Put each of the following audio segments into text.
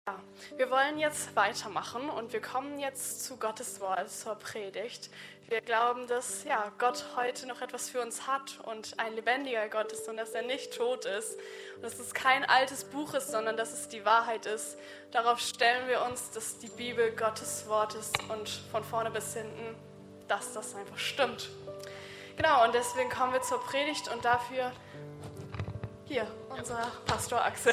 Ja, wir wollen jetzt weitermachen und wir kommen jetzt zu Gottes Wort, zur Predigt. Wir glauben, dass Gott heute noch etwas für uns hat und ein lebendiger Gott ist und dass er nicht tot ist. Und dass es kein altes Buch ist, sondern dass es die Wahrheit ist. Darauf stellen wir uns, dass die Bibel Gottes Wort ist und von vorne bis hinten, dass das einfach stimmt. Genau, und deswegen kommen wir zur Predigt und dafür hier unser Pastor Axel.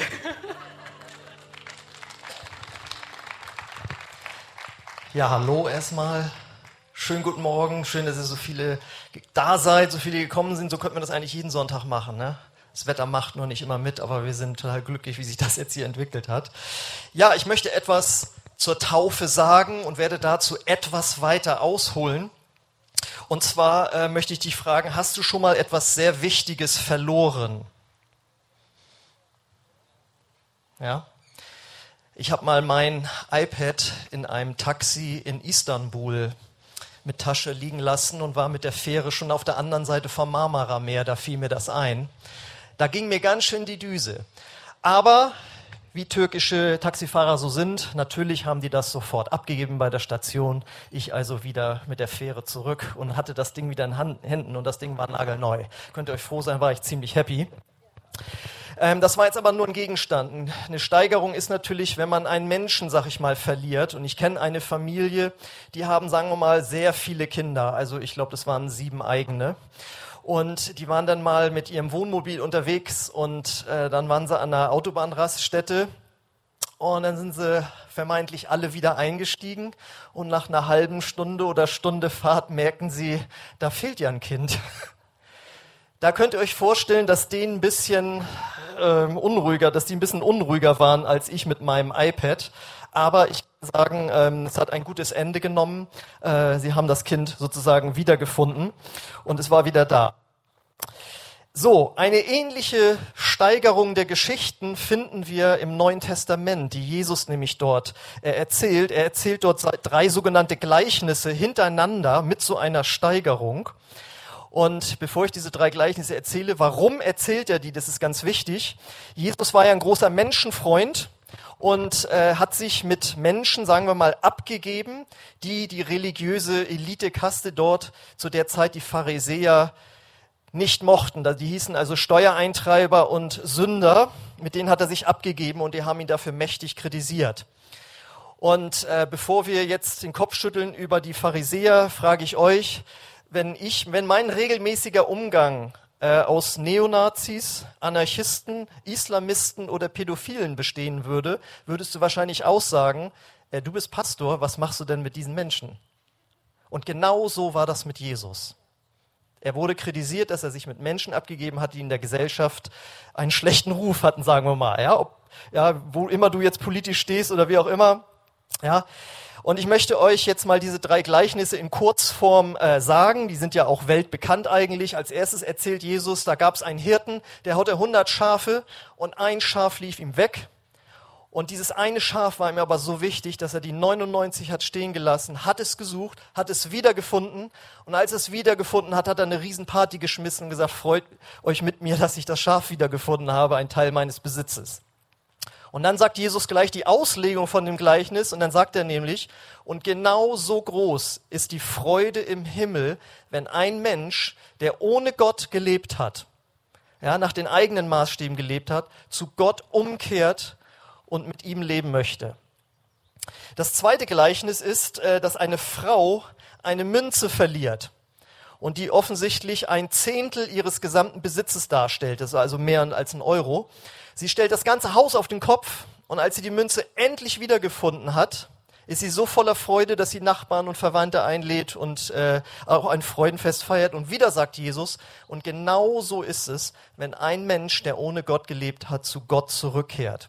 Ja, hallo erstmal. Schönen guten Morgen. Schön, dass ihr so viele da seid, so viele gekommen sind. So könnten wir das eigentlich jeden Sonntag machen, ne? Das Wetter macht nur nicht immer mit, aber wir sind total glücklich, wie sich das jetzt hier entwickelt hat. Ja, ich möchte etwas zur Taufe sagen und werde dazu etwas weiter ausholen. Und zwar möchte ich dich fragen, hast du schon mal etwas sehr Wichtiges verloren? Ja? Ich habe mal mein iPad in einem Taxi in Istanbul mit Tasche liegen lassen und war mit der Fähre schon auf der anderen Seite vom Marmara-Meer, da fiel mir das ein. Da ging mir ganz schön die Düse. Aber wie türkische Taxifahrer so sind, natürlich haben die das sofort abgegeben bei der Station. Ich also wieder mit der Fähre zurück und hatte das Ding wieder in Händen und das Ding war nagelneu. Könnt ihr euch froh sein, war ich ziemlich happy. Das war jetzt aber nur ein Gegenstand. Eine Steigerung ist natürlich, wenn man einen Menschen, sag ich mal, verliert. Und ich kenne eine Familie, die haben, sagen wir mal, sehr viele Kinder. Also ich glaube, das waren 7 eigene. Und die waren dann mal mit ihrem Wohnmobil unterwegs und dann waren sie an einer Autobahnraststätte. Und dann sind sie vermeintlich alle wieder eingestiegen. Und nach einer halben Stunde oder Stunde Fahrt merken sie, da fehlt ja ein Kind. Da könnt ihr euch vorstellen, dass die ein bisschen unruhiger waren als ich mit meinem iPad. Aber ich kann sagen, es hat ein gutes Ende genommen. Sie haben das Kind sozusagen wiedergefunden und es war wieder da. So, eine ähnliche Steigerung der Geschichten finden wir im Neuen Testament, die Jesus nämlich dort erzählt. Er erzählt dort 3 sogenannte Gleichnisse hintereinander mit so einer Steigerung. Und bevor ich diese 3 Gleichnisse erzähle, warum erzählt er die? Das ist ganz wichtig. Jesus war ja ein großer Menschenfreund und hat sich mit Menschen, sagen wir mal, abgegeben, die religiöse Elitekaste dort zu der Zeit, die Pharisäer, nicht mochten. Die hießen also Steuereintreiber und Sünder. Mit denen hat er sich abgegeben und die haben ihn dafür mächtig kritisiert. Und bevor wir jetzt den Kopf schütteln über die Pharisäer, frage ich euch, wenn mein regelmäßiger Umgang aus Neonazis, Anarchisten, Islamisten oder Pädophilen bestehen würde, würdest du wahrscheinlich aussagen, du bist Pastor, was machst du denn mit diesen Menschen? Und genau so war das mit Jesus. Er wurde kritisiert, dass er sich mit Menschen abgegeben hat, die in der Gesellschaft einen schlechten Ruf hatten, sagen wir mal. Wo immer du jetzt politisch stehst oder wie auch immer. Ja. Und ich möchte euch jetzt mal diese 3 Gleichnisse in Kurzform sagen. Die sind ja auch weltbekannt eigentlich. Als erstes erzählt Jesus, da gab es einen Hirten, der hatte 100 Schafe und ein Schaf lief ihm weg. Und dieses eine Schaf war ihm aber so wichtig, dass er die 99 hat stehen gelassen, hat es gesucht, hat es wiedergefunden. Und als er es wiedergefunden hat, hat er eine Riesenparty geschmissen und gesagt, freut euch mit mir, dass ich das Schaf wiedergefunden habe, ein Teil meines Besitzes. Und dann sagt Jesus gleich die Auslegung von dem Gleichnis und dann sagt er nämlich, und genau so groß ist die Freude im Himmel, wenn ein Mensch, der ohne Gott gelebt hat, nach den eigenen Maßstäben gelebt hat, zu Gott umkehrt und mit ihm leben möchte. Das zweite Gleichnis ist, dass eine Frau eine Münze verliert und die offensichtlich 1/10 ihres gesamten Besitzes darstellt, das ist also mehr als 1 Euro. Sie stellt das ganze Haus auf den Kopf und als sie die Münze endlich wiedergefunden hat, ist sie so voller Freude, dass sie Nachbarn und Verwandte einlädt und auch ein Freudenfest feiert. Und wieder sagt Jesus, und genau so ist es, wenn ein Mensch, der ohne Gott gelebt hat, zu Gott zurückkehrt.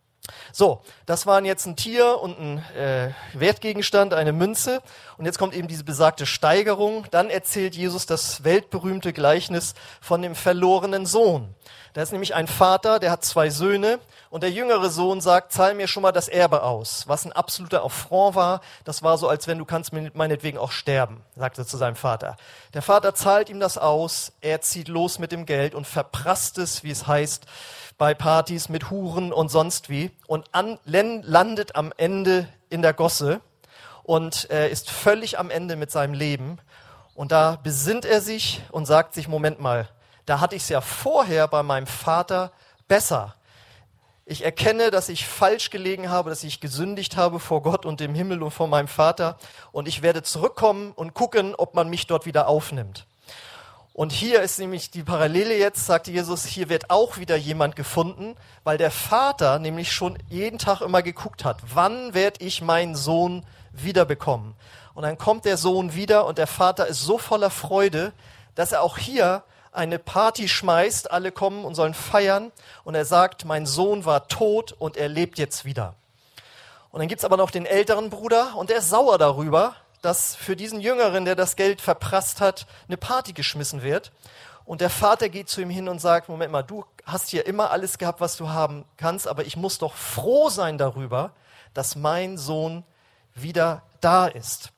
So, das waren jetzt ein Tier und ein Wertgegenstand, eine Münze. Und jetzt kommt eben diese besagte Steigerung. Dann erzählt Jesus das weltberühmte Gleichnis von dem verlorenen Sohn. Da ist nämlich ein Vater, der hat 2 Söhne Und der jüngere Sohn sagt, zahl mir schon mal das Erbe aus, was ein absoluter Affront war. Das war so, als wenn du kannst meinetwegen auch sterben, sagt er zu seinem Vater. Der Vater zahlt ihm das aus, er zieht los mit dem Geld und verprasst es, wie es heißt, bei Partys mit Huren und sonst wie und landet am Ende in der Gosse und ist völlig am Ende mit seinem Leben. Und da besinnt er sich und sagt sich, Moment mal, da hatte ich es ja vorher bei meinem Vater besser. Ich erkenne, dass ich falsch gelegen habe, dass ich gesündigt habe vor Gott und dem Himmel und vor meinem Vater. Und ich werde zurückkommen und gucken, ob man mich dort wieder aufnimmt. Und hier ist nämlich die Parallele jetzt, sagte Jesus, hier wird auch wieder jemand gefunden, weil der Vater nämlich schon jeden Tag immer geguckt hat, wann werde ich meinen Sohn wiederbekommen? Und dann kommt der Sohn wieder und der Vater ist so voller Freude, dass er auch hier eine Party schmeißt, alle kommen und sollen feiern und er sagt, mein Sohn war tot und er lebt jetzt wieder. Und dann gibt's aber noch den älteren Bruder und der ist sauer darüber, dass für diesen Jüngeren, der das Geld verprasst hat, eine Party geschmissen wird. Und der Vater geht zu ihm hin und sagt, Moment mal, du hast hier immer alles gehabt, was du haben kannst, aber ich muss doch froh sein darüber, dass mein Sohn wieder da ist.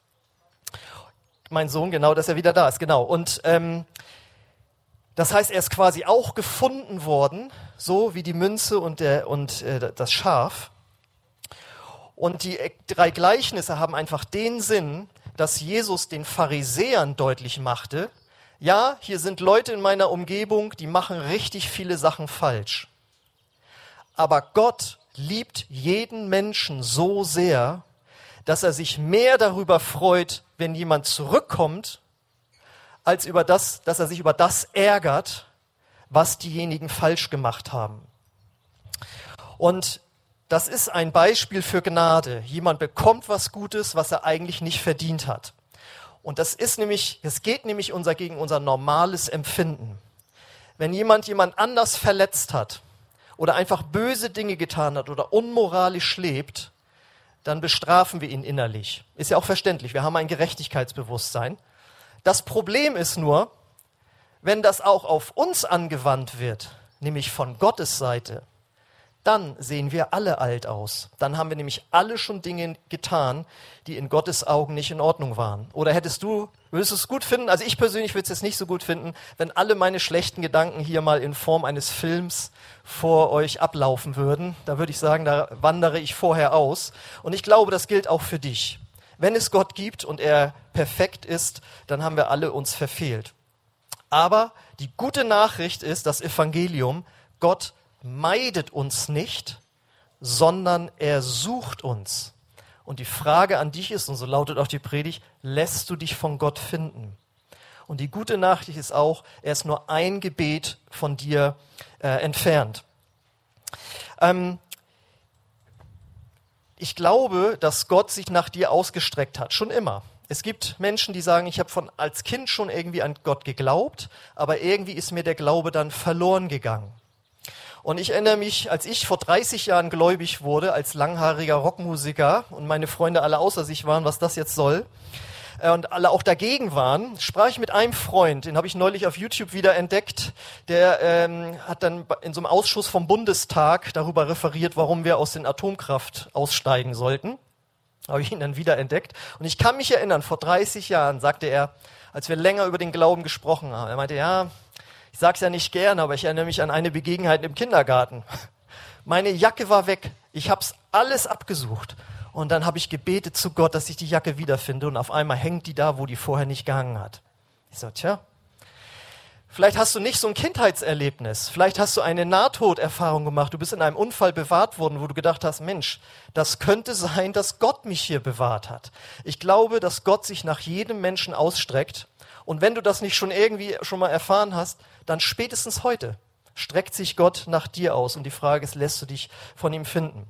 Mein Sohn, genau, dass er wieder da ist, genau. Und das heißt, er ist quasi auch gefunden worden, so wie die Münze und das Schaf. Und die 3 Gleichnisse haben einfach den Sinn, dass Jesus den Pharisäern deutlich machte, ja, hier sind Leute in meiner Umgebung, die machen richtig viele Sachen falsch. Aber Gott liebt jeden Menschen so sehr, dass er sich mehr darüber freut, wenn jemand zurückkommt, als dass er sich über das ärgert, was diejenigen falsch gemacht haben. Und das ist ein Beispiel für Gnade. Jemand bekommt was Gutes, was er eigentlich nicht verdient hat. Und das geht nämlich gegen unser normales Empfinden. Wenn jemand anders verletzt hat oder einfach böse Dinge getan hat oder unmoralisch lebt, dann bestrafen wir ihn innerlich. Ist ja auch verständlich, wir haben ein Gerechtigkeitsbewusstsein. Das Problem ist nur, wenn das auch auf uns angewandt wird, nämlich von Gottes Seite, dann sehen wir alle alt aus. Dann haben wir nämlich alle schon Dinge getan, die in Gottes Augen nicht in Ordnung waren. Oder würdest du es gut finden, also ich persönlich würde es jetzt nicht so gut finden, wenn alle meine schlechten Gedanken hier mal in Form eines Films vor euch ablaufen würden. Da würde ich sagen, da wandere ich vorher aus. Und ich glaube, das gilt auch für dich. Wenn es Gott gibt und er perfekt ist, dann haben wir alle uns verfehlt. Aber die gute Nachricht ist, das Evangelium, Gott meidet uns nicht, sondern er sucht uns. Und die Frage an dich ist, und so lautet auch die Predigt, lässt du dich von Gott finden? Und die gute Nachricht ist auch, er ist nur ein Gebet von dir entfernt. Ich glaube, dass Gott sich nach dir ausgestreckt hat, schon immer. Es gibt Menschen, die sagen, ich habe als Kind schon irgendwie an Gott geglaubt, aber irgendwie ist mir der Glaube dann verloren gegangen. Und ich erinnere mich, als ich vor 30 Jahren gläubig wurde, als langhaariger Rockmusiker und meine Freunde alle außer sich waren, was das jetzt soll, und alle auch dagegen waren, sprach ich mit einem Freund, den habe ich neulich auf YouTube wieder entdeckt, der hat dann in so einem Ausschuss vom Bundestag darüber referiert, warum wir aus den Atomkraft aussteigen sollten. Habe ich ihn dann wieder entdeckt. Und ich kann mich erinnern, vor 30 Jahren sagte er, als wir länger über den Glauben gesprochen haben, er meinte, ja, ich sag's ja nicht gerne, aber ich erinnere mich an eine Begebenheit im Kindergarten. Meine Jacke war weg. Ich hab's alles abgesucht. Und dann habe ich gebetet zu Gott, dass ich die Jacke wiederfinde. Und auf einmal hängt die da, wo die vorher nicht gehangen hat. Ich so, tja, vielleicht hast du nicht so ein Kindheitserlebnis. Vielleicht hast du eine Nahtoderfahrung gemacht. Du bist in einem Unfall bewahrt worden, wo du gedacht hast, Mensch, das könnte sein, dass Gott mich hier bewahrt hat. Ich glaube, dass Gott sich nach jedem Menschen ausstreckt. Und wenn du das nicht schon mal erfahren hast, dann spätestens heute streckt sich Gott nach dir aus. Und die Frage ist, lässt du dich von ihm finden?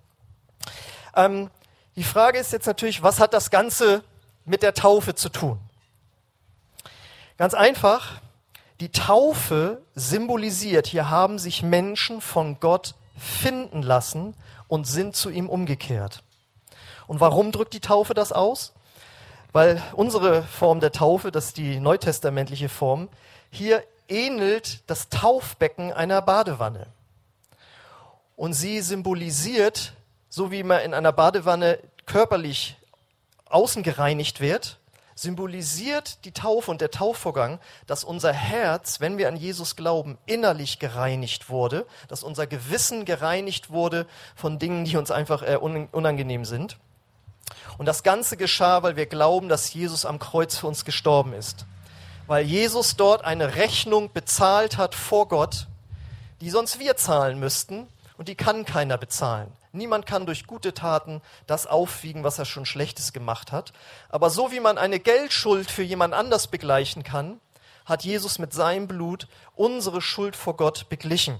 Die Frage ist jetzt natürlich, was hat das Ganze mit der Taufe zu tun? Ganz einfach, die Taufe symbolisiert, hier haben sich Menschen von Gott finden lassen und sind zu ihm umgekehrt. Und warum drückt die Taufe das aus? Weil unsere Form der Taufe, das ist die neutestamentliche Form, hier ähnelt das Taufbecken einer Badewanne. Und sie symbolisiert, so wie man in einer Badewanne körperlich außen gereinigt wird, symbolisiert die Taufe und der Taufvorgang, dass unser Herz, wenn wir an Jesus glauben, innerlich gereinigt wurde, dass unser Gewissen gereinigt wurde von Dingen, die uns einfach unangenehm sind. Und das Ganze geschah, weil wir glauben, dass Jesus am Kreuz für uns gestorben ist. Weil Jesus dort eine Rechnung bezahlt hat vor Gott, die sonst wir zahlen müssten, und die kann keiner bezahlen. Niemand kann durch gute Taten das aufwiegen, was er schon Schlechtes gemacht hat. Aber so wie man eine Geldschuld für jemand anders begleichen kann, hat Jesus mit seinem Blut unsere Schuld vor Gott beglichen.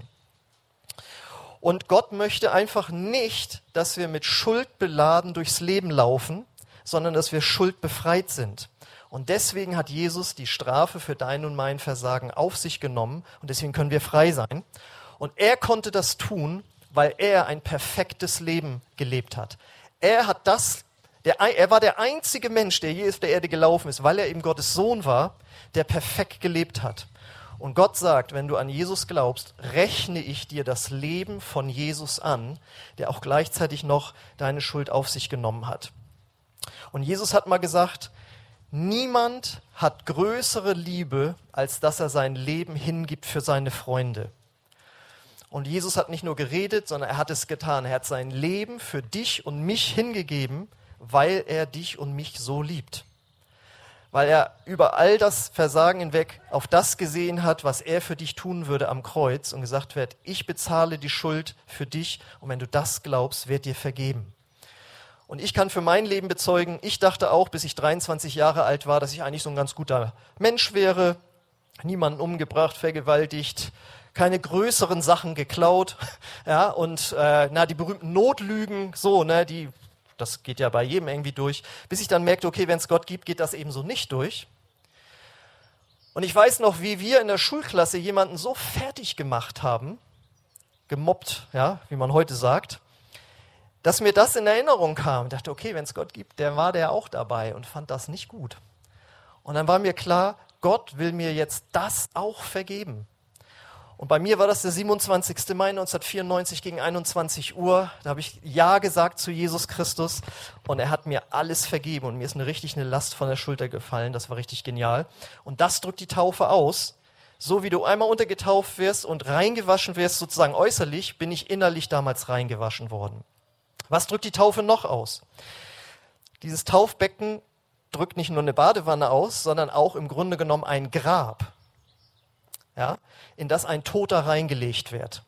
Und Gott möchte einfach nicht, dass wir mit Schuld beladen durchs Leben laufen, sondern dass wir schuldbefreit sind. Und deswegen hat Jesus die Strafe für dein und mein Versagen auf sich genommen und deswegen können wir frei sein. Und er konnte das tun, weil er ein perfektes Leben gelebt hat. Er war der einzige Mensch, der je auf der Erde gelaufen ist, weil er eben Gottes Sohn war, der perfekt gelebt hat. Und Gott sagt, wenn du an Jesus glaubst, rechne ich dir das Leben von Jesus an, der auch gleichzeitig noch deine Schuld auf sich genommen hat. Und Jesus hat mal gesagt, niemand hat größere Liebe, als dass er sein Leben hingibt für seine Freunde. Und Jesus hat nicht nur geredet, sondern er hat es getan. Er hat sein Leben für dich und mich hingegeben, weil er dich und mich so liebt. Weil er über all das Versagen hinweg auf das gesehen hat, was er für dich tun würde am Kreuz und gesagt wird, ich bezahle die Schuld für dich und wenn du das glaubst, wird dir vergeben. Und ich kann für mein Leben bezeugen, ich dachte auch, bis ich 23 Jahre alt war, dass ich eigentlich so ein ganz guter Mensch wäre, niemanden umgebracht, vergewaltigt, keine größeren Sachen geklaut, ja, und die berühmten Notlügen, so, ne, das geht ja bei jedem irgendwie durch, bis ich dann merkte, okay, wenn es Gott gibt, geht das eben so nicht durch. Und ich weiß noch, wie wir in der Schulklasse jemanden so fertig gemacht haben, gemobbt, ja, wie man heute sagt, dass mir das in Erinnerung kam. Ich dachte, okay, wenn es Gott gibt, war der auch dabei und fand das nicht gut. Und dann war mir klar, Gott will mir jetzt das auch vergeben. Und bei mir war das der 27. Mai 1994 gegen 21 Uhr. Da habe ich Ja gesagt zu Jesus Christus und er hat mir alles vergeben und mir ist eine Last von der Schulter gefallen. Das war richtig genial. Und das drückt die Taufe aus. So wie du einmal untergetauft wirst und reingewaschen wirst, sozusagen äußerlich, bin ich innerlich damals reingewaschen worden. Was drückt die Taufe noch aus? Dieses Taufbecken drückt nicht nur eine Badewanne aus, sondern auch im Grunde genommen ein Grab, ja, in das ein Toter reingelegt wird.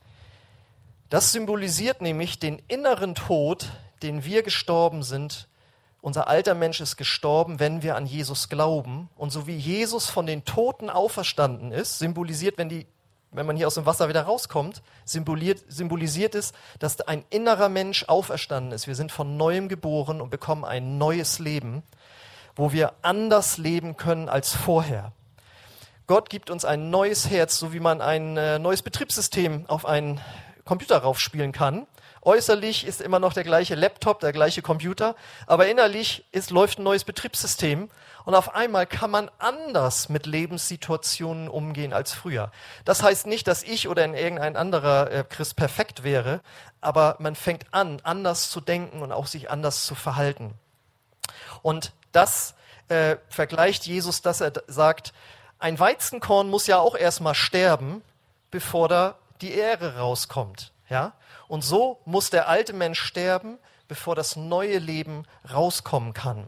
Das symbolisiert nämlich den inneren Tod, den wir gestorben sind. Unser alter Mensch ist gestorben, wenn wir an Jesus glauben. Und so wie Jesus von den Toten auferstanden ist, symbolisiert, wenn man hier aus dem Wasser wieder rauskommt, symbolisiert es, dass ein innerer Mensch auferstanden ist. Wir sind von Neuem geboren und bekommen ein neues Leben, wo wir anders leben können als vorher. Gott gibt uns ein neues Herz, so wie man ein neues Betriebssystem auf einen Computer raufspielen kann. Äußerlich ist immer noch der gleiche Laptop, der gleiche Computer, aber innerlich läuft ein neues Betriebssystem und auf einmal kann man anders mit Lebenssituationen umgehen als früher. Das heißt nicht, dass ich oder irgendein anderer Christ perfekt wäre, aber man fängt an, anders zu denken und auch sich anders zu verhalten. Und das vergleicht Jesus, dass er sagt, ein Weizenkorn muss ja auch erstmal sterben, bevor da die Ähre rauskommt. Ja? Und so muss der alte Mensch sterben, bevor das neue Leben rauskommen kann.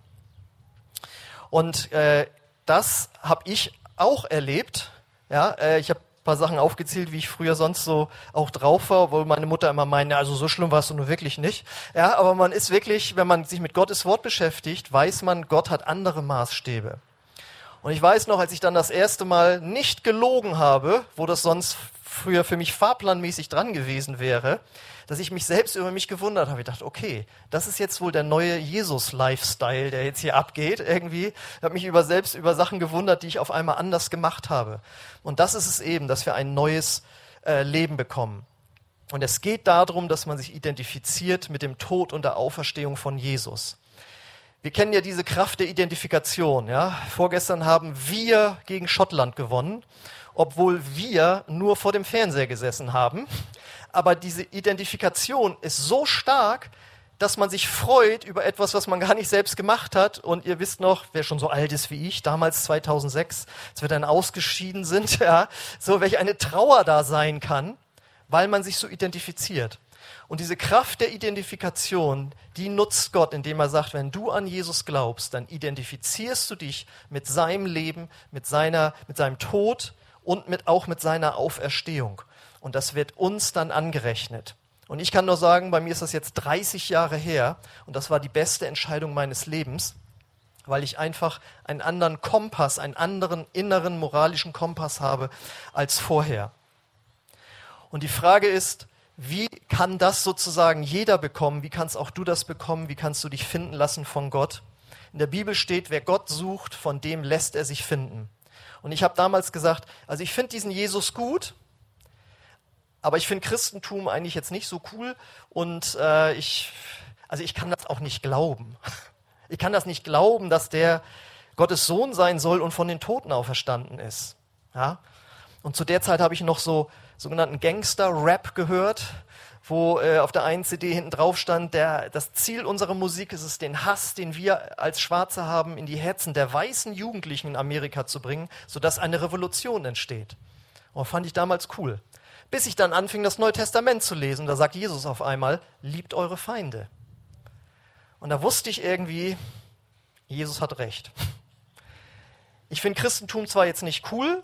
Und das habe ich auch erlebt. Ja? Ich habe ein paar Sachen aufgezählt, wie ich früher sonst so auch drauf war, obwohl meine Mutter immer meinte, also so schlimm warst du nur wirklich nicht. Ja, aber man ist wirklich, wenn man sich mit Gottes Wort beschäftigt, weiß man, Gott hat andere Maßstäbe. Und ich weiß noch, als ich dann das erste Mal nicht gelogen habe, wo das sonst früher für mich fahrplanmäßig dran gewesen wäre, dass ich mich selbst über mich gewundert habe. Ich dachte, okay, das ist jetzt wohl der neue Jesus-Lifestyle, der jetzt hier abgeht irgendwie. Ich habe mich selbst über Sachen gewundert, die ich auf einmal anders gemacht habe. Und das ist es eben, dass wir ein neues Leben bekommen. Und es geht darum, dass man sich identifiziert mit dem Tod und der Auferstehung von Jesus. Wir kennen ja diese Kraft der Identifikation. Ja? Vorgestern haben wir gegen Schottland gewonnen, obwohl wir nur vor dem Fernseher gesessen haben. aber diese Identifikation ist so stark, dass man sich freut über etwas, was man gar nicht selbst gemacht hat. Und ihr wisst noch, wer schon so alt ist wie ich, damals 2006, als wir dann ausgeschieden sind, ja, so welch eine Trauer da sein kann, weil man sich so identifiziert. Und diese Kraft der Identifikation, die nutzt Gott, indem er sagt, wenn du an Jesus glaubst, dann identifizierst du dich mit seinem Leben, mit seinem Tod und auch mit seiner Auferstehung. Und das wird uns dann angerechnet. Und ich kann nur sagen, bei mir ist das jetzt 30 Jahre her und das war die beste Entscheidung meines Lebens, weil ich einfach einen anderen Kompass, einen anderen inneren moralischen Kompass habe als vorher. Und die Frage ist, wie kann das sozusagen jeder bekommen? Wie kannst auch du das bekommen? Wie kannst du dich finden lassen von Gott? In der Bibel steht, wer Gott sucht, von dem lässt er sich finden. Und ich habe damals gesagt, also ich finde diesen Jesus gut, aber ich finde Christentum eigentlich jetzt nicht so cool und ich kann das auch nicht glauben. Ich kann das nicht glauben, dass der Gottes Sohn sein soll und von den Toten auferstanden ist. Ja? Und zu der Zeit habe ich noch so sogenannten Gangster-Rap gehört, wo auf der einen CD hinten drauf stand, das Ziel unserer Musik ist es, den Hass, den wir als Schwarze haben, in die Herzen der weißen Jugendlichen in Amerika zu bringen, sodass eine Revolution entsteht. Und das fand ich damals cool. Bis ich dann anfing, das Neue Testament zu lesen. Da sagt Jesus auf einmal, liebt eure Feinde. Und da wusste ich irgendwie, Jesus hat recht. Ich finde Christentum zwar jetzt nicht cool,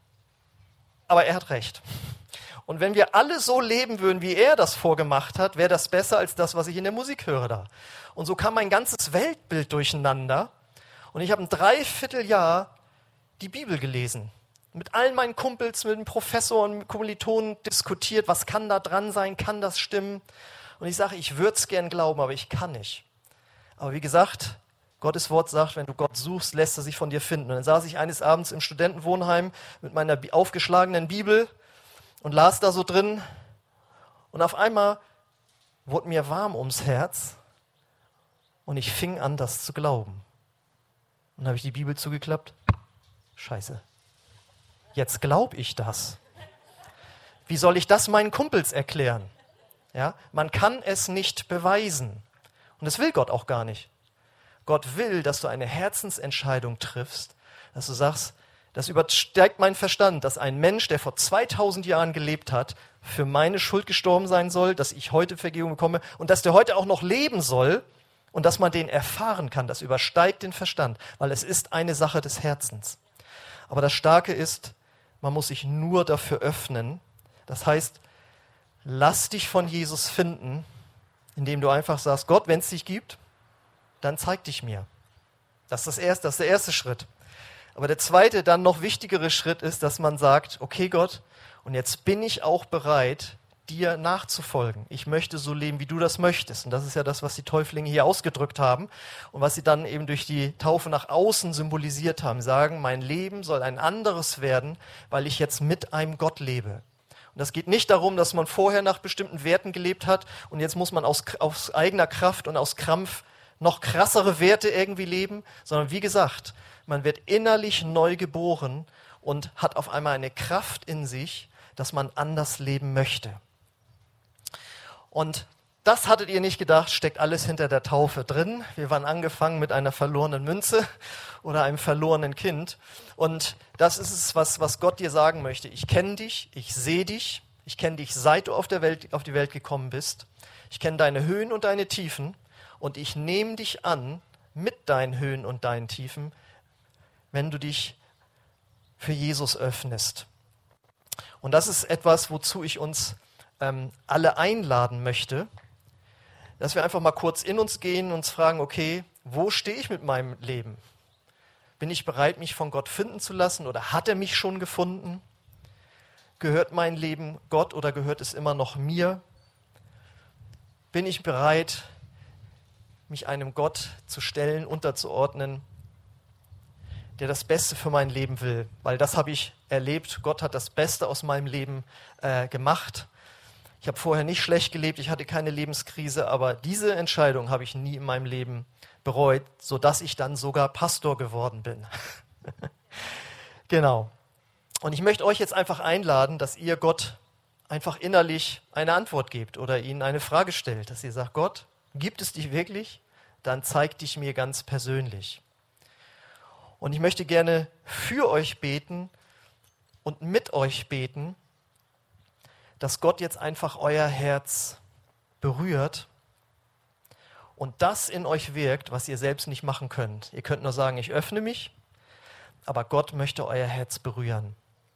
aber er hat recht. Und wenn wir alle so leben würden, wie er das vorgemacht hat, wäre das besser als das, was ich in der Musik höre da. Und so kam mein ganzes Weltbild durcheinander. Und ich habe ein Dreivierteljahr die Bibel gelesen. Mit allen meinen Kumpels, mit dem Professor und Kommilitonen diskutiert, was kann da dran sein, kann das stimmen? Und ich sage, ich würde es gern glauben, aber ich kann nicht. Aber wie gesagt, Gottes Wort sagt, wenn du Gott suchst, lässt er sich von dir finden. Und dann saß ich eines Abends im Studentenwohnheim mit meiner aufgeschlagenen Bibel und las da so drin. Und auf einmal wurde mir warm ums Herz und ich fing an, das zu glauben. Und dann habe ich die Bibel zugeklappt. Scheiße. Jetzt glaube ich das. Wie soll ich das meinen Kumpels erklären? Ja, man kann es nicht beweisen. Und das will Gott auch gar nicht. Gott will, dass du eine Herzensentscheidung triffst, dass du sagst, das übersteigt meinen Verstand, dass ein Mensch, der vor 2000 Jahren gelebt hat, für meine Schuld gestorben sein soll, dass ich heute Vergebung bekomme und dass der heute auch noch leben soll und dass man den erfahren kann. Das übersteigt den Verstand, weil es ist eine Sache des Herzens. Aber das Starke ist, man muss sich nur dafür öffnen. Das heißt, lass dich von Jesus finden, indem du einfach sagst, Gott, wenn es dich gibt, dann zeig dich mir. Das ist der erste Schritt. Aber der zweite, dann noch wichtigere Schritt ist, dass man sagt, okay Gott, und jetzt bin ich auch bereit, dir nachzufolgen. Ich möchte so leben, wie du das möchtest. Und das ist ja das, was die Täuflinge hier ausgedrückt haben und was sie dann eben durch die Taufe nach außen symbolisiert haben. Sagen, mein Leben soll ein anderes werden, weil ich jetzt mit einem Gott lebe. Und das geht nicht darum, dass man vorher nach bestimmten Werten gelebt hat und jetzt muss man aus eigener Kraft und aus Krampf noch krassere Werte irgendwie leben, sondern wie gesagt, man wird innerlich neu geboren und hat auf einmal eine Kraft in sich, dass man anders leben möchte. Und das hattet ihr nicht gedacht, steckt alles hinter der Taufe drin. Wir waren angefangen mit einer verlorenen Münze oder einem verlorenen Kind. Und das ist es, was Gott dir sagen möchte. Ich kenne dich, ich sehe dich, ich kenne dich, seit du auf die Welt gekommen bist. Ich kenne deine Höhen und deine Tiefen und ich nehme dich an mit deinen Höhen und deinen Tiefen, wenn du dich für Jesus öffnest. Und das ist etwas, wozu ich uns alle einladen möchte, dass wir einfach mal kurz in uns gehen und uns fragen, okay, wo stehe ich mit meinem Leben? Bin ich bereit, mich von Gott finden zu lassen oder hat er mich schon gefunden? Gehört mein Leben Gott oder gehört es immer noch mir? Bin ich bereit, mich einem Gott zu stellen, unterzuordnen, der das Beste für mein Leben will? Weil das habe ich erlebt. Gott hat das Beste aus meinem Leben gemacht. Ich habe vorher nicht schlecht gelebt, ich hatte keine Lebenskrise, aber diese Entscheidung habe ich nie in meinem Leben bereut, sodass ich dann sogar Pastor geworden bin. Genau. Und ich möchte euch jetzt einfach einladen, dass ihr Gott einfach innerlich eine Antwort gebt oder ihnen eine Frage stellt, dass ihr sagt, Gott, gibt es dich wirklich? Dann zeig dich mir ganz persönlich. Und ich möchte gerne für euch beten und mit euch beten, dass Gott jetzt einfach euer Herz berührt und das in euch wirkt, was ihr selbst nicht machen könnt. Ihr könnt nur sagen, ich öffne mich, aber Gott möchte euer Herz berühren.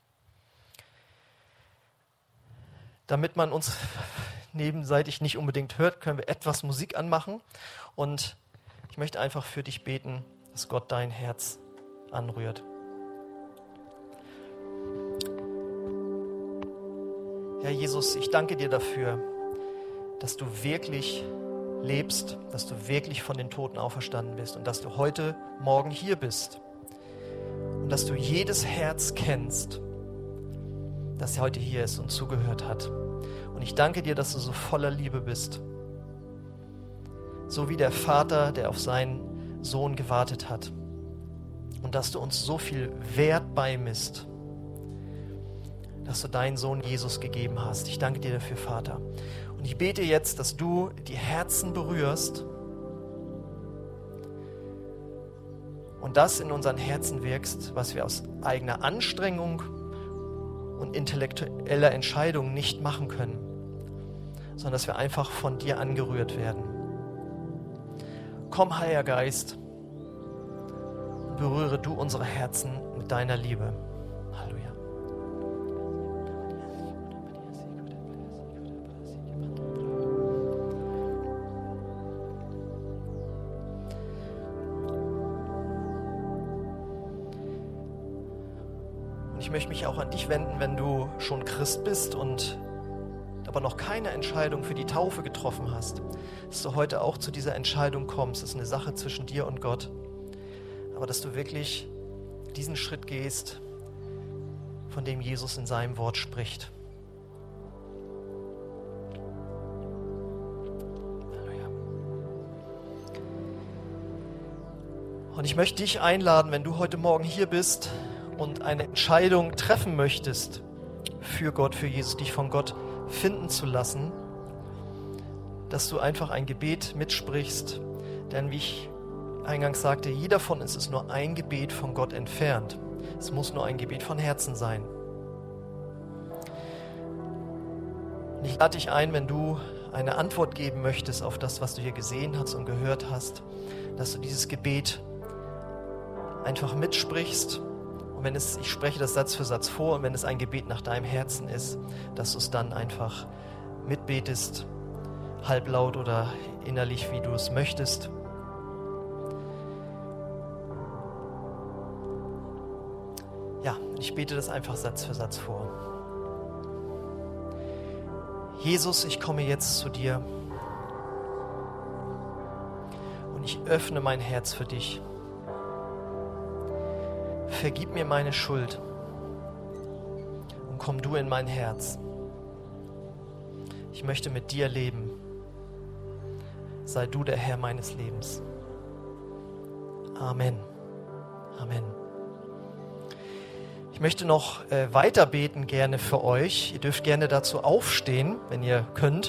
Damit man uns nebenseitig nicht unbedingt hört, können wir etwas Musik anmachen. Und ich möchte einfach für dich beten, dass Gott dein Herz anrührt. Herr Jesus, ich danke dir dafür, dass du wirklich lebst, dass du wirklich von den Toten auferstanden bist und dass du heute Morgen hier bist und dass du jedes Herz kennst, das heute hier ist und zugehört hat. Und ich danke dir, dass du so voller Liebe bist. So wie der Vater, der auf seinen Sohn gewartet hat. Und dass du uns so viel Wert beimisst, dass du deinen Sohn Jesus gegeben hast. Ich danke dir dafür, Vater. Und ich bete jetzt, dass du die Herzen berührst und das in unseren Herzen wirkst, was wir aus eigener Anstrengung und intellektueller Entscheidung nicht machen können, sondern dass wir einfach von dir angerührt werden. Komm, Heiliger Geist, und berühre du unsere Herzen mit deiner Liebe. Halleluja. Und ich möchte mich auch an dich wenden, wenn du schon Christ bist und aber noch keine Entscheidung für die Taufe getroffen hast, dass du heute auch zu dieser Entscheidung kommst. Das ist eine Sache zwischen dir und Gott. Aber dass du wirklich diesen Schritt gehst, von dem Jesus in seinem Wort spricht. Halleluja. Und ich möchte dich einladen, wenn du heute Morgen hier bist und eine Entscheidung treffen möchtest für Gott, für Jesus, dich von Gott finden zu lassen, dass du einfach ein Gebet mitsprichst, denn wie ich eingangs sagte, jeder von uns ist nur ein Gebet von Gott entfernt. Es muss nur ein Gebet von Herzen sein. Und ich lade dich ein, wenn du eine Antwort geben möchtest auf das, was du hier gesehen hast und gehört hast, dass du dieses Gebet einfach mitsprichst. Und wenn es, ich spreche das Satz für Satz vor, und wenn es ein Gebet nach deinem Herzen ist, dass du es dann einfach mitbetest, halblaut oder innerlich, wie du es möchtest. Ja, ich bete das einfach Satz für Satz vor. Jesus, ich komme jetzt zu dir und ich öffne mein Herz für dich. Vergib mir meine Schuld und komm du in mein Herz. Ich möchte mit dir leben. Sei du der Herr meines Lebens. Amen. Amen. Ich möchte noch weiter beten gerne für euch. Ihr dürft gerne dazu aufstehen, wenn ihr könnt.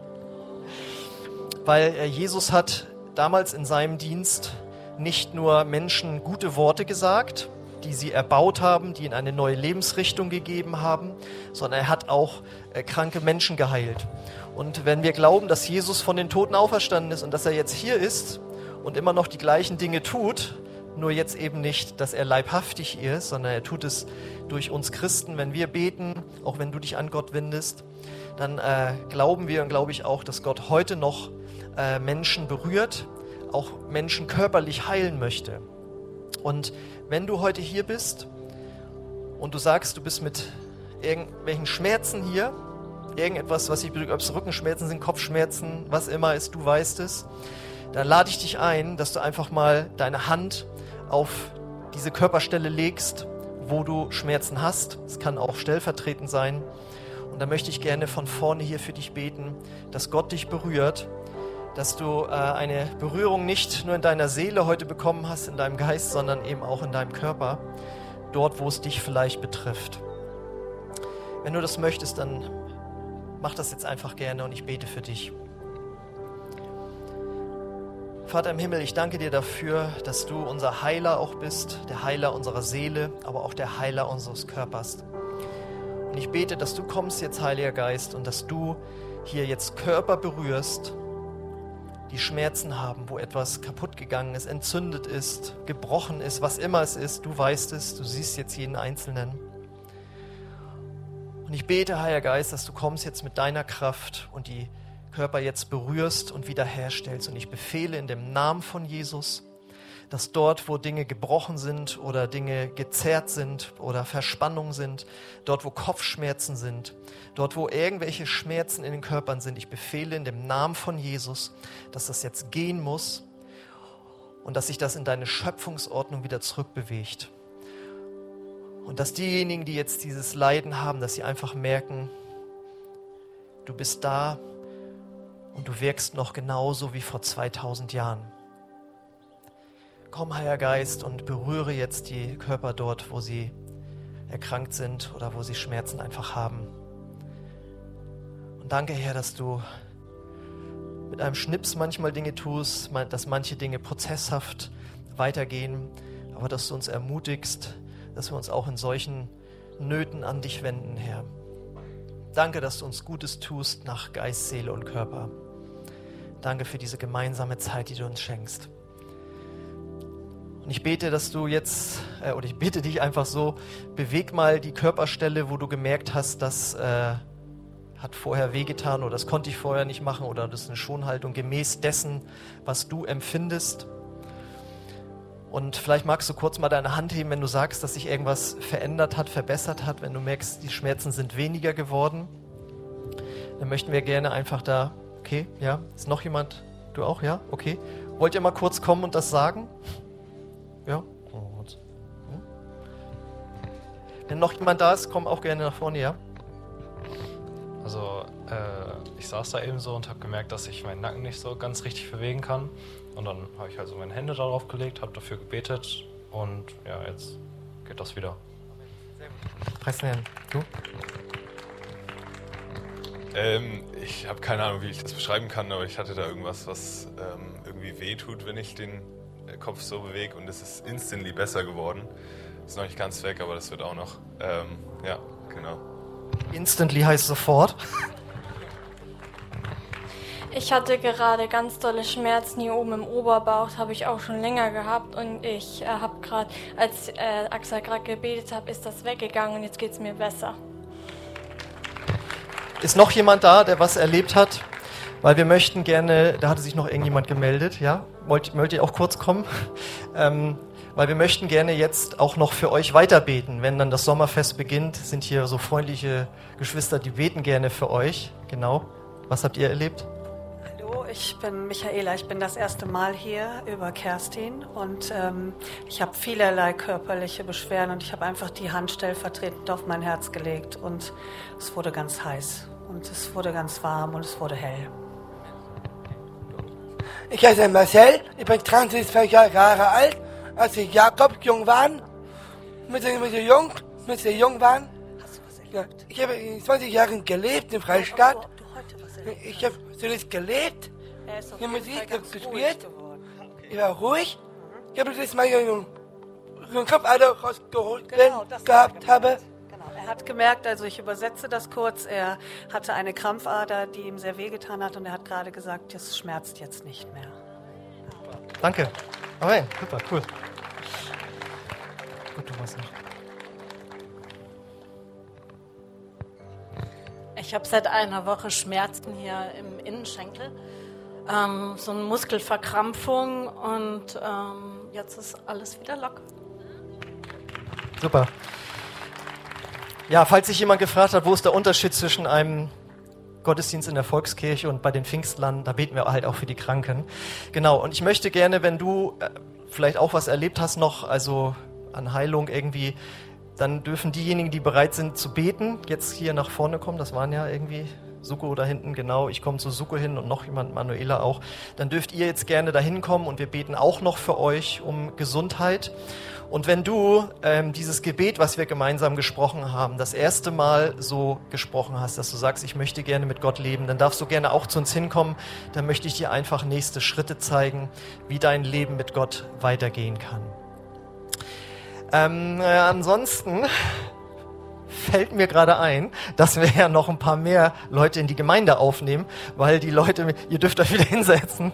Weil Jesus hat damals in seinem Dienst nicht nur Menschen gute Worte gesagt, die sie erbaut haben, die ihnen eine neue Lebensrichtung gegeben haben, sondern er hat auch kranke Menschen geheilt. Und wenn wir glauben, dass Jesus von den Toten auferstanden ist und dass er jetzt hier ist und immer noch die gleichen Dinge tut, nur jetzt eben nicht, dass er leibhaftig ist, sondern er tut es durch uns Christen. Wenn wir beten, auch wenn du dich an Gott wendest, dann glauben wir und glaube ich auch, dass Gott heute noch Menschen berührt, auch Menschen körperlich heilen möchte. Und wenn du heute hier bist und du sagst, du bist mit irgendwelchen Schmerzen hier, irgendetwas, was ich bedrückt, ob es Rückenschmerzen sind, Kopfschmerzen, was immer ist, du weißt es, dann lade ich dich ein, dass du einfach mal deine Hand auf diese Körperstelle legst, wo du Schmerzen hast. Es kann auch stellvertretend sein. Und da möchte ich gerne von vorne hier für dich beten, dass Gott dich berührt, dass du eine Berührung nicht nur in deiner Seele heute bekommen hast, in deinem Geist, sondern eben auch in deinem Körper, dort, wo es dich vielleicht betrifft. Wenn du das möchtest, dann mach das jetzt einfach gerne und ich bete für dich. Vater im Himmel, ich danke dir dafür, dass du unser Heiler auch bist, der Heiler unserer Seele, aber auch der Heiler unseres Körpers. Und ich bete, dass du kommst jetzt, Heiliger Geist, und dass du hier jetzt Körper berührst, die Schmerzen haben, wo etwas kaputt gegangen ist, entzündet ist, gebrochen ist, was immer es ist. Du weißt es, du siehst jetzt jeden Einzelnen. Und ich bete, Heiliger Geist, dass du kommst jetzt mit deiner Kraft und die Körper jetzt berührst und wiederherstellst. Und ich befehle in dem Namen von Jesus, dass dort, wo Dinge gebrochen sind oder Dinge gezerrt sind oder Verspannungen sind, dort, wo Kopfschmerzen sind, dort, wo irgendwelche Schmerzen in den Körpern sind, ich befehle in dem Namen von Jesus, dass das jetzt gehen muss und dass sich das in deine Schöpfungsordnung wieder zurückbewegt. Und dass diejenigen, die jetzt dieses Leiden haben, dass sie einfach merken, du bist da und du wirkst noch genauso wie vor 2000 Jahren. Komm, Heiliger Geist, und berühre jetzt die Körper dort, wo sie erkrankt sind oder wo sie Schmerzen einfach haben. Und danke, Herr, dass du mit einem Schnips manchmal Dinge tust, dass manche Dinge prozesshaft weitergehen, aber dass du uns ermutigst, dass wir uns auch in solchen Nöten an dich wenden, Herr. Danke, dass du uns Gutes tust nach Geist, Seele und Körper. Danke für diese gemeinsame Zeit, die du uns schenkst. Und ich bete, dass du jetzt, oder ich bitte dich einfach so, beweg mal die Körperstelle, wo du gemerkt hast, das hat vorher wehgetan oder das konnte ich vorher nicht machen oder das ist eine Schonhaltung gemäß dessen, was du empfindest. Und vielleicht magst du kurz mal deine Hand heben, wenn du sagst, dass sich irgendwas verändert hat, verbessert hat, wenn du merkst, die Schmerzen sind weniger geworden. Dann möchten wir gerne einfach da, okay, ja, ist noch jemand? Du auch, ja? Okay. Wollt ihr mal kurz kommen und das sagen? Ja. Wenn noch jemand da ist, komm auch gerne nach vorne, ja? Also, ich saß da eben so und habe gemerkt, dass ich meinen Nacken nicht so ganz richtig bewegen kann. Und dann habe ich halt so meine Hände darauf gelegt, habe dafür gebetet und ja, jetzt geht das wieder. Sehr gut. Preis den Herrn. Du? Ich habe keine Ahnung, wie ich das beschreiben kann, aber ich hatte da irgendwas, was irgendwie wehtut, wenn ich den Kopf so bewege, und es ist instantly besser geworden. Ist noch nicht ganz weg, aber das wird auch noch. Ja, genau. Instantly heißt sofort. Ich hatte gerade ganz dolle Schmerzen hier oben im Oberbauch, habe ich auch schon länger gehabt, und ich habe gerade, als Axel gerade gebetet hat, ist das weggegangen und jetzt geht es mir besser. Ist noch jemand da, der was erlebt hat? Weil wir möchten gerne, da hatte sich noch irgendjemand gemeldet, ja? Wollt ihr auch kurz kommen? Weil wir möchten gerne jetzt auch noch für euch weiterbeten. Wenn dann das Sommerfest beginnt, sind hier so freundliche Geschwister, die beten gerne für euch. Genau. Was habt ihr erlebt? Hallo, ich bin Michaela. Ich bin das erste Mal hier über Kerstin und ich habe vielerlei körperliche Beschwerden und ich habe einfach die Hand stellvertretend auf mein Herz gelegt und es wurde ganz heiß und es wurde ganz warm und es wurde hell. Ich heiße Marcel, ich bin 23 Jahre alt. Als ich Jakob jung war, mit der jung waren, ja, ich habe in 20 Jahren gelebt in Freistadt. Ich habe zuletzt gelebt, die Musik gespielt, ich war ruhig. Ich habe das mal den Kopf rausgeholt gehabt habe. Er hat gemerkt, also ich übersetze das kurz, er hatte eine Krampfader, die ihm sehr wehgetan hat und er hat gerade gesagt, das schmerzt jetzt nicht mehr. Danke. Okay, super, cool. Gut, du warst noch. Ich habe seit einer Woche Schmerzen hier im Innenschenkel, so eine Muskelverkrampfung und jetzt ist alles wieder locker. Super. Ja, falls sich jemand gefragt hat, wo ist der Unterschied zwischen einem Gottesdienst in der Volkskirche und bei den Pfingstlern, da beten wir halt auch für die Kranken. Genau, und ich möchte gerne, wenn du vielleicht auch was erlebt hast noch, also an Heilung irgendwie, dann dürfen diejenigen, die bereit sind zu beten, jetzt hier nach vorne kommen. Das waren ja irgendwie Suko da hinten, genau. Ich komme zu Suko hin und noch jemand, Manuela auch. Dann dürft ihr jetzt gerne da hinkommen und wir beten auch noch für euch um Gesundheit. Und wenn du dieses Gebet, was wir gemeinsam gesprochen haben, das erste Mal so gesprochen hast, dass du sagst, ich möchte gerne mit Gott leben, dann darfst du gerne auch zu uns hinkommen. Dann möchte ich dir einfach nächste Schritte zeigen, wie dein Leben mit Gott weitergehen kann. Ansonsten fällt mir gerade ein, dass wir ja noch ein paar mehr Leute in die Gemeinde aufnehmen, weil die Leute, ihr dürft euch wieder hinsetzen,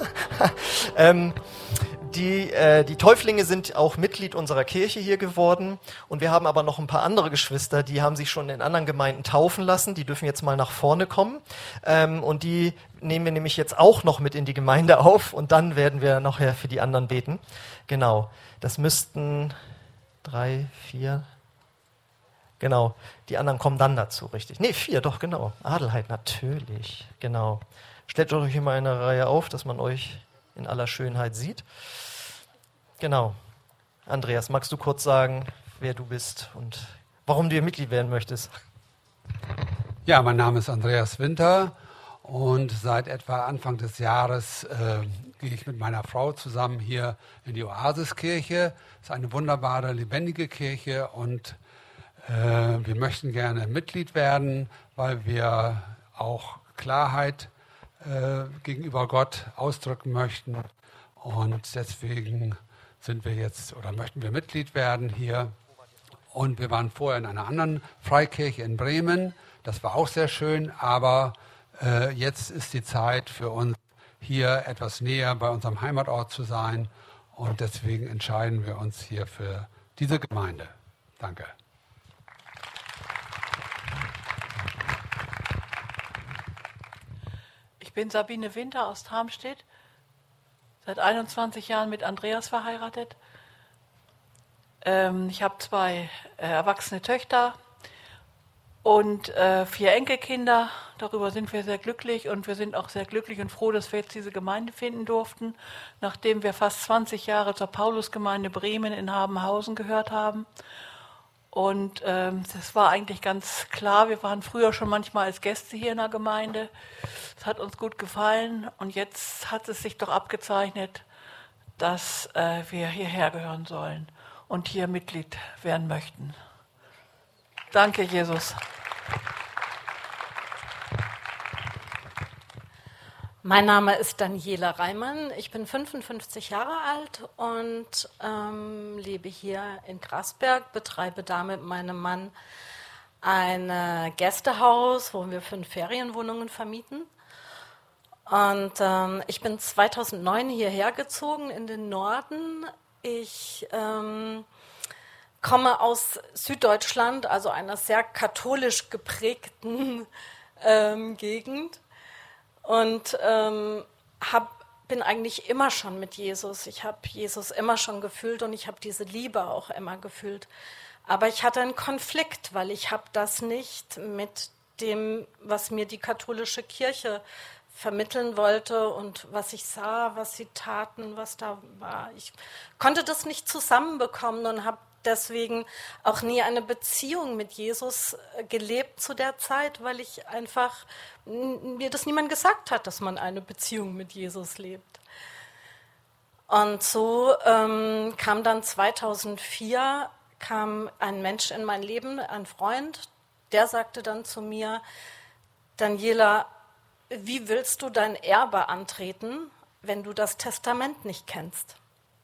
die Täuflinge sind auch Mitglied unserer Kirche hier geworden und wir haben aber noch ein paar andere Geschwister, die haben sich schon in anderen Gemeinden taufen lassen, die dürfen jetzt mal nach vorne kommen und die nehmen wir nämlich jetzt auch noch mit in die Gemeinde auf und dann werden wir nachher für die anderen beten. Genau, das müssten 3, 4... Genau, die anderen kommen dann dazu, richtig. 4, doch, genau. Adelheid, natürlich, genau. Stellt euch immer in einer Reihe auf, dass man euch in aller Schönheit sieht. Genau. Andreas, magst du kurz sagen, wer du bist und warum du hier Mitglied werden möchtest? Ja, mein Name ist Andreas Winter und seit etwa Anfang des Jahres gehe ich mit meiner Frau zusammen hier in die Oasiskirche. Es ist eine wunderbare, lebendige Kirche und wir möchten gerne Mitglied werden, weil wir auch Klarheit gegenüber Gott ausdrücken möchten. Und deswegen möchten wir Mitglied werden hier. Und wir waren vorher in einer anderen Freikirche in Bremen. Das war auch sehr schön, aber jetzt ist die Zeit für uns, hier etwas näher bei unserem Heimatort zu sein. Und deswegen entscheiden wir uns hier für diese Gemeinde. Danke. Ich bin Sabine Winter aus Tramstedt, seit 21 Jahren mit Andreas verheiratet. Ich habe 2 erwachsene Töchter und 4 Enkelkinder. Darüber sind wir sehr glücklich und wir sind auch sehr glücklich und froh, dass wir jetzt diese Gemeinde finden durften, nachdem wir fast 20 Jahre zur Paulusgemeinde Bremen in Habenhausen gehört haben. Und das war eigentlich ganz klar. Wir waren früher schon manchmal als Gäste hier in der Gemeinde. Es hat uns gut gefallen. Und jetzt hat es sich doch abgezeichnet, dass wir hierher gehören sollen und hier Mitglied werden möchten. Danke, Jesus. Mein Name ist Daniela Reimann. Ich bin 55 Jahre alt und lebe hier in Grasberg, betreibe da mit meinem Mann ein Gästehaus, wo wir 5 Ferienwohnungen vermieten. Und ich bin 2009 hierher gezogen in den Norden. Ich komme aus Süddeutschland, also einer sehr katholisch geprägten Gegend. Und bin eigentlich immer schon mit Jesus. Ich habe Jesus immer schon gefühlt und ich habe diese Liebe auch immer gefühlt. Aber ich hatte einen Konflikt, weil ich habe das nicht mit dem, was mir die katholische Kirche vermitteln wollte und was ich sah, was sie taten, was da war. Ich konnte das nicht zusammenbekommen und habe deswegen auch nie eine Beziehung mit Jesus gelebt zu der Zeit, weil ich einfach, mir das niemand gesagt hat, dass man eine Beziehung mit Jesus lebt. Und so kam dann 2004 ein Mensch in mein Leben, ein Freund, der sagte dann zu mir, Daniela, wie willst du dein Erbe antreten, wenn du das Testament nicht kennst?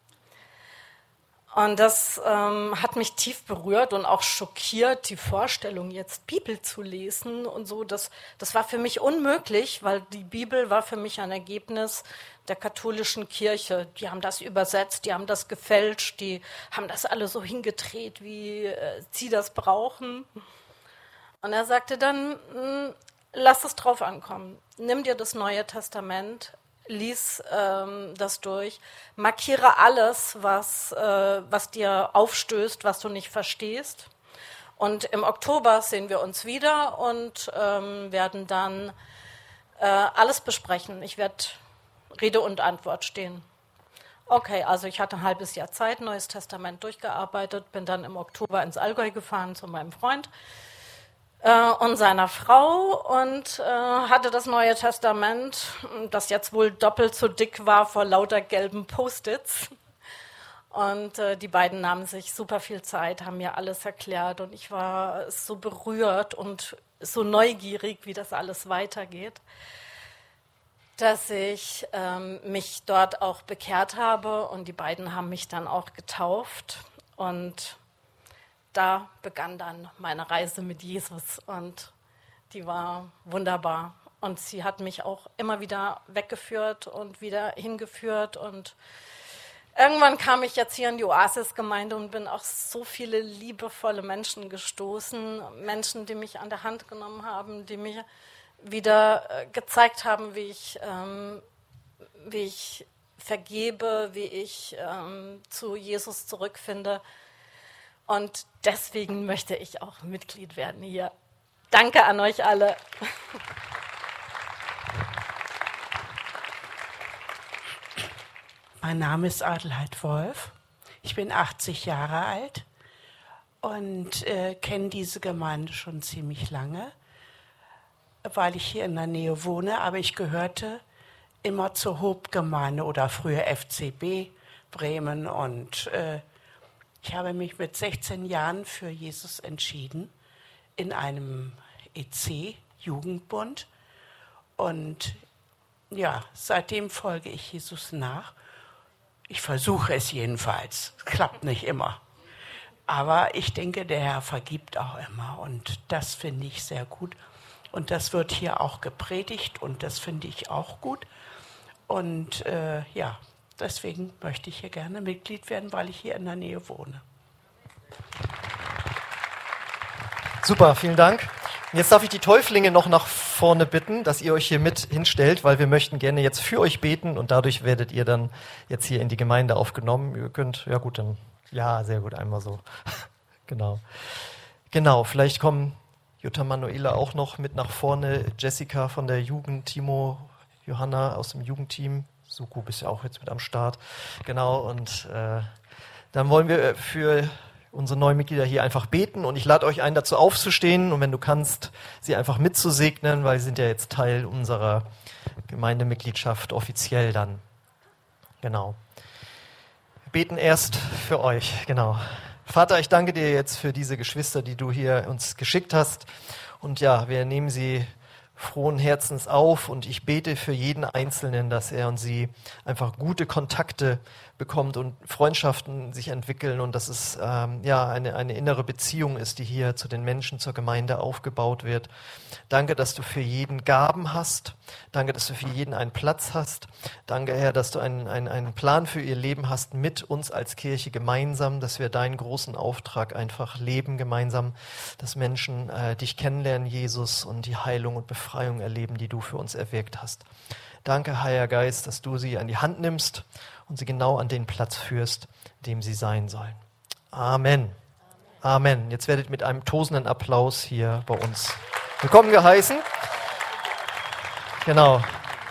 Und das hat mich tief berührt und auch schockiert, die Vorstellung, jetzt Bibel zu lesen und so. Das war für mich unmöglich, weil die Bibel war für mich ein Ergebnis der katholischen Kirche. Die haben das übersetzt, die haben das gefälscht, die haben das alle so hingedreht, wie sie das brauchen. Und er sagte dann, lass es drauf ankommen. Nimm dir das Neue Testament, lies das durch, markiere alles, was dir aufstößt, was du nicht verstehst. Und im Oktober sehen wir uns wieder und werden dann alles besprechen. Ich werde Rede und Antwort stehen. Okay, also ich hatte ein halbes Jahr Zeit, Neues Testament durchgearbeitet, bin dann im Oktober ins Allgäu gefahren zu meinem Freund und seiner Frau und hatte das Neue Testament, das jetzt wohl doppelt so dick war vor lauter gelben Post-its. Und die beiden nahmen sich super viel Zeit, haben mir alles erklärt und ich war so berührt und so neugierig, wie das alles weitergeht, dass ich mich dort auch bekehrt habe und die beiden haben mich dann auch getauft und da begann dann meine Reise mit Jesus und die war wunderbar und sie hat mich auch immer wieder weggeführt und wieder hingeführt und irgendwann kam ich jetzt hier in die Oasis-Gemeinde und bin auf so viele liebevolle Menschen gestoßen, Menschen, die mich an der Hand genommen haben, die mir wieder gezeigt haben, wie ich vergebe, wie ich zu Jesus zurückfinde. Und deswegen möchte ich auch Mitglied werden hier. Danke an euch alle. Mein Name ist Adelheid Wolf. Ich bin 80 Jahre alt und kenne diese Gemeinde schon ziemlich lange, weil ich hier in der Nähe wohne. Aber ich gehörte immer zur Hobgemeinde oder früher FCB Bremen. Und ich habe mich mit 16 Jahren für Jesus entschieden in einem EC-Jugendbund. Und ja, seitdem folge ich Jesus nach. Ich versuche es jedenfalls. Es klappt nicht immer. Aber ich denke, der Herr vergibt auch immer. Und das finde ich sehr gut. Und das wird hier auch gepredigt. Und das finde ich auch gut. Und ja, deswegen möchte ich hier gerne Mitglied werden, weil ich hier in der Nähe wohne. Super, vielen Dank. Jetzt darf ich die Täuflinge noch nach vorne bitten, dass ihr euch hier mit hinstellt, weil wir möchten gerne jetzt für euch beten und dadurch werdet ihr dann jetzt hier in die Gemeinde aufgenommen. Ihr könnt, ja gut, dann, ja, sehr gut, einmal so. Genau, vielleicht kommen Jutta Manuela auch noch mit nach vorne, Jessica von der Jugend, Timo, Johanna aus dem Jugendteam, Suku bist ja auch jetzt mit am Start. Genau, und dann wollen wir für unsere neuen Mitglieder hier einfach beten und ich lade euch ein, dazu aufzustehen und wenn du kannst, sie einfach mitzusegnen, weil sie sind ja jetzt Teil unserer Gemeindemitgliedschaft offiziell dann. Genau. Wir beten erst für euch, genau. Vater, ich danke dir jetzt für diese Geschwister, die du hier uns geschickt hast und ja, wir nehmen sie frohen Herzens auf und ich bete für jeden Einzelnen, dass er und sie einfach gute Kontakte bekommt und Freundschaften sich entwickeln und dass es eine innere Beziehung ist, die hier zu den Menschen, zur Gemeinde aufgebaut wird. Danke, dass du für jeden Gaben hast. Danke, dass du für jeden einen Platz hast. Danke, Herr, dass du einen Plan für ihr Leben hast mit uns als Kirche gemeinsam, dass wir deinen großen Auftrag einfach leben gemeinsam, dass Menschen dich kennenlernen, Jesus, und die Heilung und Befreiung erleben, die du für uns erwirkt hast. Danke, Heiliger Geist, dass du sie an die Hand nimmst und sie genau an den Platz führst, dem sie sein sollen. Amen. Amen. Jetzt werdet mit einem tosenden Applaus hier bei uns willkommen geheißen. Genau.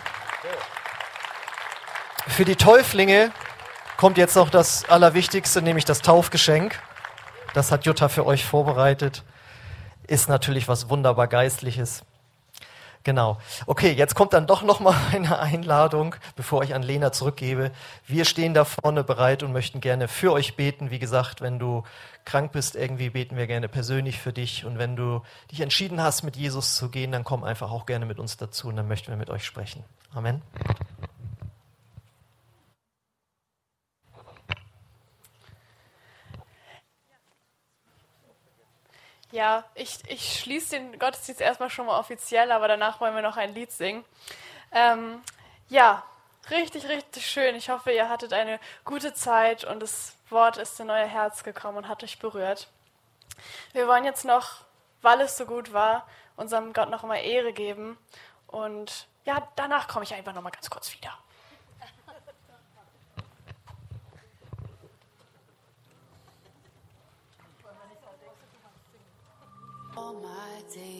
Für die Täuflinge kommt jetzt noch das Allerwichtigste, nämlich das Taufgeschenk. Das hat Jutta für euch vorbereitet. Ist natürlich was wunderbar Geistliches. Genau. Okay, jetzt kommt dann doch noch mal eine Einladung, bevor ich an Lena zurückgebe. Wir stehen da vorne bereit und möchten gerne für euch beten. Wie gesagt, wenn du krank bist, irgendwie beten wir gerne persönlich für dich. Und wenn du dich entschieden hast, mit Jesus zu gehen, dann komm einfach auch gerne mit uns dazu und dann möchten wir mit euch sprechen. Amen. Ja, ich schließe den Gottesdienst erstmal schon mal offiziell, aber danach wollen wir noch ein Lied singen. Ja, richtig, richtig schön. Ich hoffe, ihr hattet eine gute Zeit und das Wort ist in euer Herz gekommen und hat euch berührt. Wir wollen jetzt noch, weil es so gut war, unserem Gott noch mal Ehre geben. Und ja, danach komme ich einfach noch mal ganz kurz wieder. All my days.